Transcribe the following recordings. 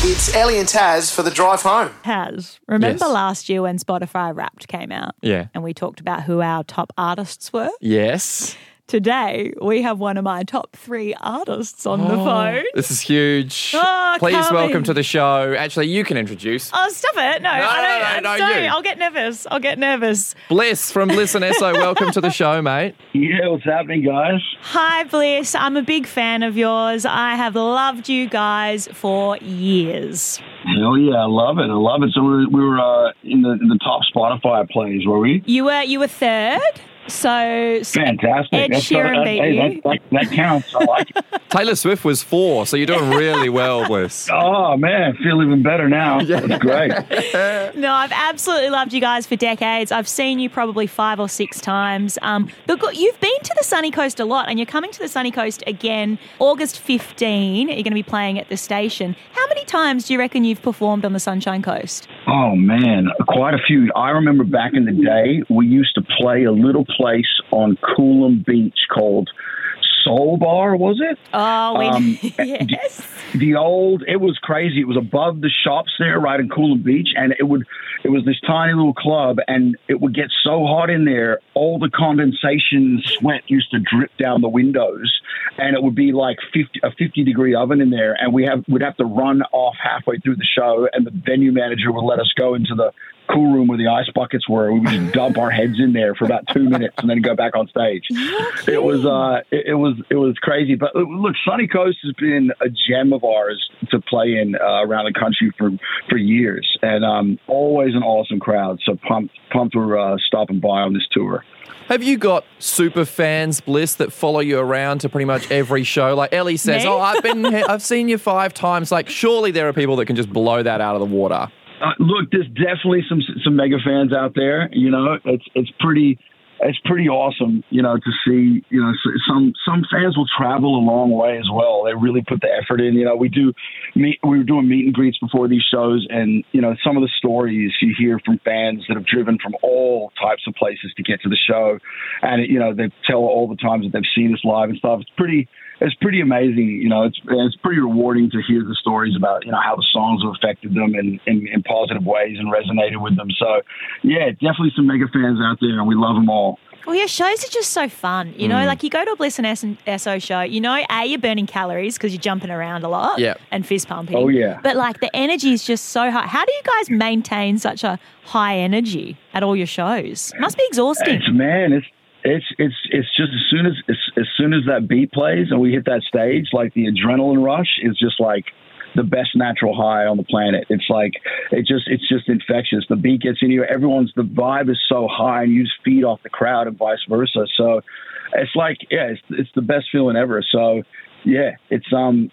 It's Ellie and Taz for the drive home. Taz, remember Yes. last year when Spotify Wrapped came out? Yeah. And we talked about who our top artists were? Yes. Today, we have one of my top 3 artists on the phone. This is huge. Oh, Please coming. welcome to the show. Actually, you can introduce. Oh, stop it. No, I don't. no, Sorry, you. I'll get nervous. Bliss from Bliss and Esso. Welcome to the show, mate. Yeah, what's happening, guys? Hi, Bliss. I'm a big fan of yours. I have loved you guys for years. Hell yeah, I love it. So we were in the top Spotify plays, were we? You were third. So Fantastic. Ed Sheeran beat you. That counts. I like it. Taylor Swift was 4, so you're doing really well, Bliss. Oh, man, I feel even better now. That's great. No, I've absolutely loved you guys for decades. I've seen you probably 5 or 6 times. But you've been to the Sunny Coast a lot, and you're coming to the Sunny Coast again August 15. You're going to be playing at the station. How many times do you reckon you've performed on the Sunshine Coast? Oh, man, quite a few. I remember back in the day, we used to play a little place on Coolum Beach called Soul Bar, was it? Oh, yes. It was crazy. It was above the shops there, right in Coolum Beach, and it was this tiny little club, and it would get so hot in there, all the condensation sweat used to drip down the windows, and it would be like a 50-degree oven in there, and we'd have to run off halfway through the show, and the venue manager would let us go into the cool room where the ice buckets were. We would just dump our heads in there for about 2 minutes and then go back on stage. It was crazy. But look, Sunny Coast has been a gem of ours to play in around the country for years, and always an awesome crowd. So pumped we're stopping by on this tour. Have you got super fans, Bliss, that follow you around to pretty much every show? Like Ellie says, Me? I've seen you 5 times. Like, surely there are people that can just blow that out of the water. Look, there's definitely some mega fans out there. You know, it's pretty awesome. You know, to see. You know, some fans will travel a long way as well. They really put the effort in. You know, we were doing meet and greets before these shows, and you know, some of the stories you hear from fans that have driven from all types of places to get to the show, and you know, they tell all the times that they've seen us live and stuff. It's pretty amazing, you know. It's pretty rewarding to hear the stories about, you know, how the songs have affected them in positive ways and resonated with them. So, yeah, definitely some mega fans out there, and we love them all. Well, your shows are just so fun. You know, like you go to a Bliss and Esso show, you know, you're burning calories because you're jumping around a lot and fist pumping. Oh, yeah. But like the energy is just so high. How do you guys maintain such a high energy at all your shows? Must be exhausting. It's just as soon as that beat plays and we hit that stage, like the adrenaline rush is just like the best natural high on the planet. It's like it's just infectious. The beat gets in you. The vibe is so high, and you just feed off the crowd and vice versa. So it's like it's the best feeling ever. So yeah, it's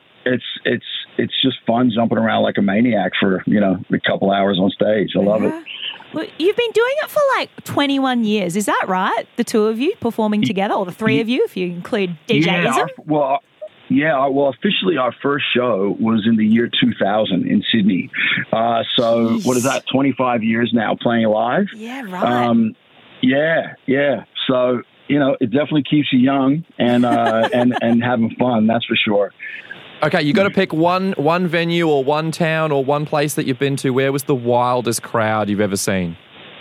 just fun jumping around like a maniac for, you know, a couple hours on stage. I love it. Well, you've been doing it for like 21 years. Is that right? The 2 of you performing together, or the 3 of you if you include DJism? Well, officially our first show was in the year 2000 in Sydney. So Jeez. What is that, 25 years now playing live? Yeah, right. Yeah. So, you know, it definitely keeps you young and having fun, that's for sure. Okay, you got to pick one venue or one town or one place that you've been to. Where was the wildest crowd you've ever seen?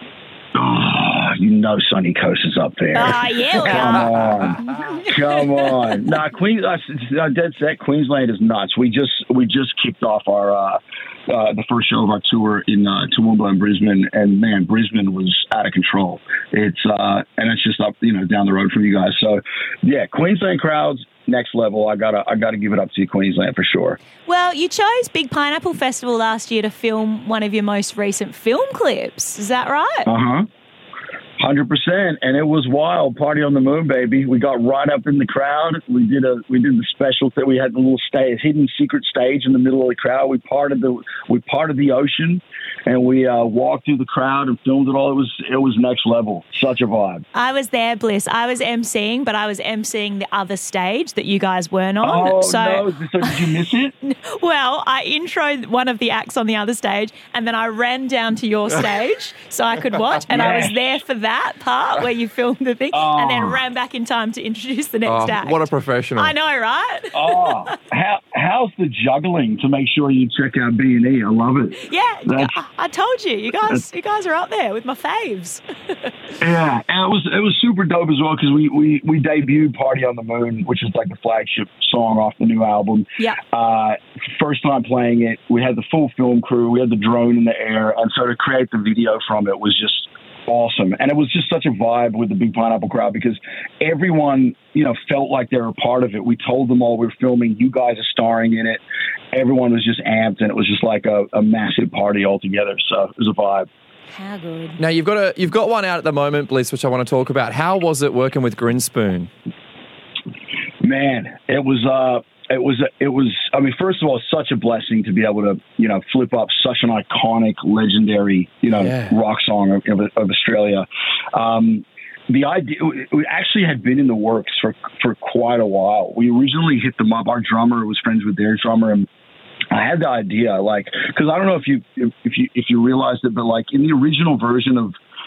Oh, you know Sunny Coast is up there. Oh, yeah, we are. Come on. Nah, dead set. Queensland is nuts. We just kicked off our the first show of our tour in Toowoomba and Brisbane, and man, Brisbane was out of control. And it's just up, you know, down the road from you guys. So yeah, Queensland crowds, next level. I gotta give it up to you, Queensland, for sure. Well, you chose Big Pineapple Festival last year to film one of your most recent film clips. Is that right? 100%, and it was wild. Party on the Moon, baby. We got right up in the crowd. We did the special thing. We had a little hidden secret stage in the middle of the crowd. We parted the ocean, and we walked through the crowd and filmed it all. It was next level. Such a vibe. I was there, Bliss. I was emceeing, but I was emceeing the other stage that you guys weren't on. No. So did you miss it? Well, I introed one of the acts on the other stage, and then I ran down to your stage so I could watch, and I was there for that part where you filmed the thing, and then ran back in time to introduce the next act. What a professional. I know, right? How's the juggling to make sure you check out B&E? I love it. Yeah, I told you. You guys are up there with my faves. Yeah, and it was super dope as well because we debuted Party on the Moon, which is like the flagship song off the new album. Yeah. First time playing it, we had the full film crew, we had the drone in the air, and so to create the video from it was just awesome. And it was just such a vibe with the Big Pineapple crowd because everyone, felt like they were a part of it. We told them all we're filming, you guys are starring in it. Everyone was just amped, and it was just like a massive party altogether. So it was a vibe. How good. Now, you've got one out at the moment, Bliss, which I want to talk about. How was it working with Grinspoon? Man, it was, I mean, first of all, such a blessing to be able to, flip up such an iconic, legendary, rock song of Australia. The idea, we actually had been in the works for quite a while. We originally hit them up. Our drummer was friends with their drummer, and I had the idea, because I don't know if you realized it, but in the original version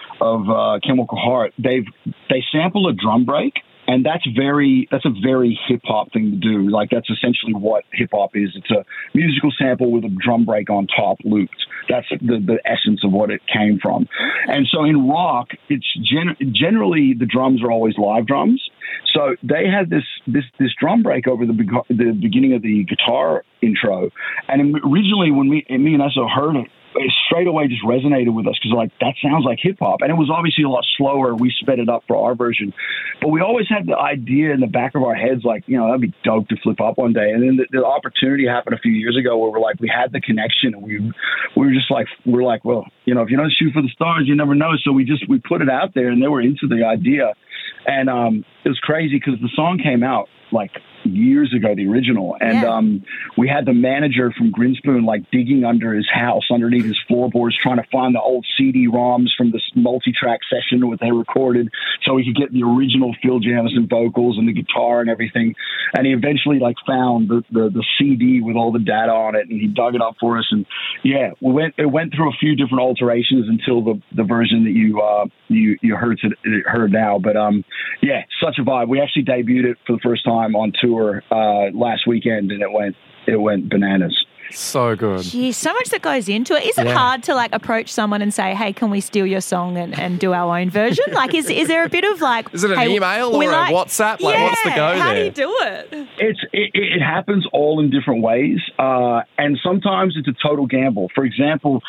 of Chemical Heart, they sample a drum break. And that's a very hip hop thing to do. That's essentially what hip hop is. It's a musical sample with a drum break on top looped. That's the essence of what it came from. And so in rock, it's generally the drums are always live drums. So they had this drum break over the beginning of the guitar intro. And originally when me and Esso heard it straight away just resonated with us because that sounds like hip hop. And it was obviously a lot slower. We sped it up for our version, but we always had the idea in the back of our heads, that'd be dope to flip up one day. And then the opportunity happened a few years ago where we had the connection, and we were just we're like, well, if you don't shoot for the stars, you never know. So we put it out there, and they were into the idea. And it was crazy because the song came out years ago, the original. And we had the manager from Grinspoon digging under his house, underneath his floorboards, trying to find the old CD-ROMs from this multi-track session what they recorded so he could get the original Phil Jamison vocals and the guitar and everything. And he eventually found the CD with all the data on it, and he dug it up for us. And it went through a few different alterations until the version that you heard now. But such a vibe. We actually debuted it for the first time on tour last weekend, and it went bananas. So good. Geez, so much that goes into it. Is it hard to approach someone and say, hey, can we steal your song and do our own version? Is there a bit of is it an email or a WhatsApp? What's the go there? How do you do it? It happens all in different ways. And sometimes it's a total gamble. For example,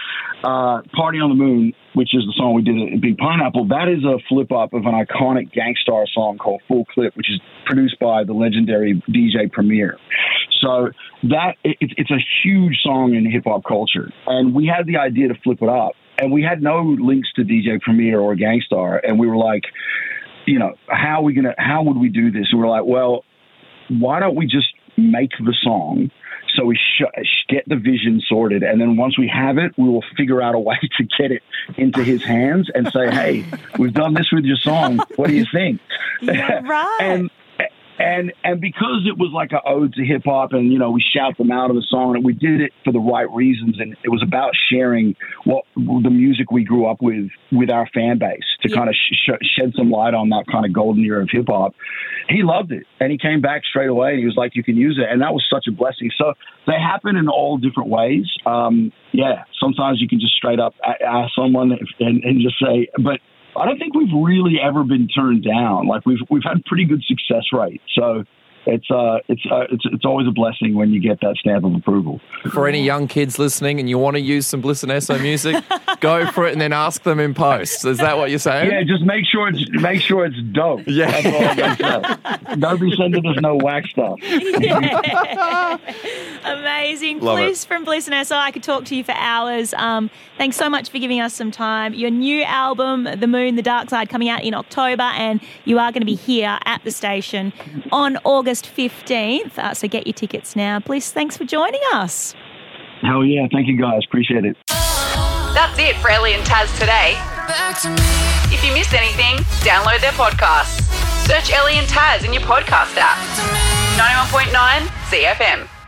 Party on the Moon, which is the song we did at Big Pineapple, that is a flip up of an iconic Gangstar song called Full Clip, which is produced by the legendary DJ Premier. So it's a huge song in hip hop culture. And we had the idea to flip it up. And we had no links to DJ Premier or Gangstar. And we were like, how would we do this? And we're like, well, why don't we just make the song? So we get the vision sorted, and then once we have it, we will figure out a way to get it into his hands and say, hey, we've done this with your song. What do you think? Yeah, right. And because it was like an ode to hip hop, and we shout them out of the song, and we did it for the right reasons, and it was about sharing the music we grew up with our fan base to kind of shed some light on that kind of golden era of hip hop. He loved it, and he came back straight away, and he was like, "You can use it," and that was such a blessing. So they happen in all different ways. Sometimes you can just straight up ask someone and just say, but I don't think we've really ever been turned down. We've had pretty good success rate. So it's always a blessing when you get that stamp of approval. For any young kids listening and you want to use some Bliss and Esso music, go for it and then ask them in post. Is that what you're saying? Yeah, just make sure it's dope. Yeah. That's all I'm gonna say. Don't be sending us no whack stuff. Yeah. Amazing. Love Bliss from Bliss and Esso. I could talk to you for hours. Thanks so much for giving us some time. Your new album, The Moon, The Dark Side, coming out in October, and you are going to be here at the station on August 15th. So get your tickets now. Bliss, thanks for joining us. Hell yeah. Thank you, guys. Appreciate it. That's it for Ellie and Taz today. If you missed anything, download their podcasts. Search Ellie and Taz in your podcast app. 91.9 CFM.